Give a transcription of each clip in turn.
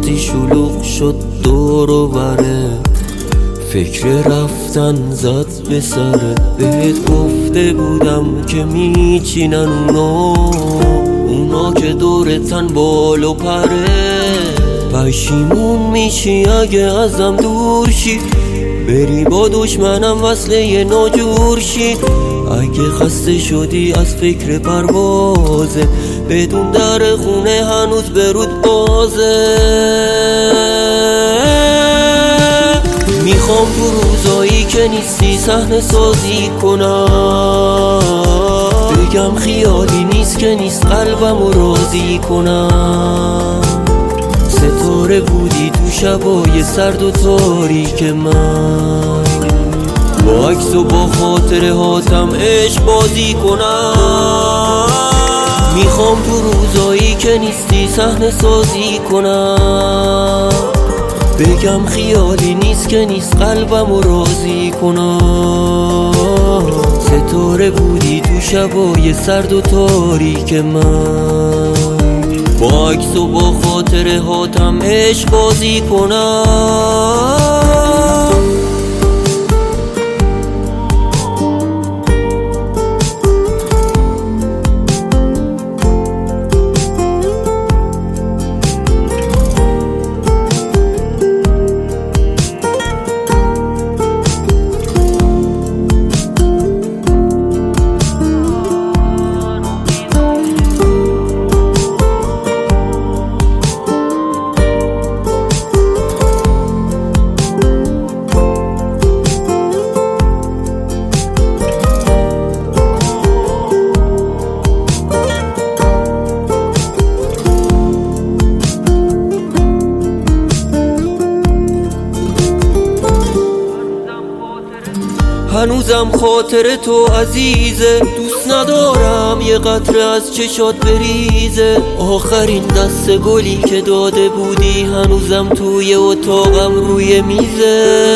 وقتی شلوغ شد دور و بره، فکر رفتن زد به سرت. بهت گفته بودم که میچینن اونا که دورتن بال و پره. پشیمون میشی اگه ازم دور شی، بری با دشمنم وصله ناجور شی. اگه خسته شدی از فکر پروازه، بدون در خونه هنوز برود بازه. میخوام تو روزایی که نیستی صحنه سازی کنم، بگم خیالی نیست که نیست قلبم رو راضی کنم. ستاره بودی تو شبای سرد و تاریک من، با عکس و با خاطره هاتم عشق بازی کنم. میخوام تو روزایی که نیستی صحنه سازی کنم، بگم خیالی نیست که نیست قلبم رو راضی کنم. ستاره بودی تو شبای سرد و تاریک من، با عکس و با خاطره هاتم عشق بازی کنم. هنوزم خاطر تو عزیزه، دوست ندارم یه قطره از چشات بریزه. آخرین دست گلی که داده بودی هنوزم توی اتاقم روی میزه.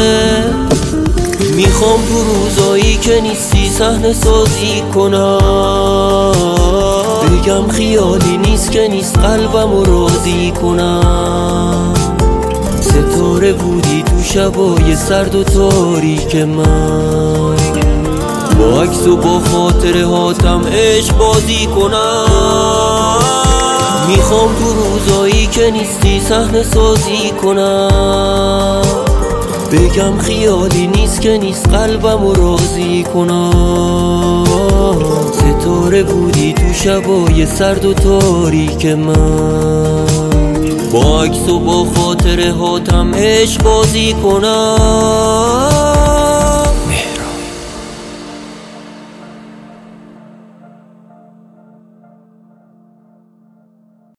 میخوام تو روزایی که نیستی صحنه سازی کنم، بگم خیالی نیست که نیست قلبم رو راضی کنم. ستاره بودی تو شبای سرد و تاریک من، با عکس و با خاطره هاتم عشق بازی کنم. میخوام تو روزایی که نیستی صحنه سازی کنم، بگم خیالی نیست که نیست قلبم رو راضی کنم. ستاره بودی تو شبای سرد و تاریک من، با عکس و با خاطره هاتم عشق بازی کنم.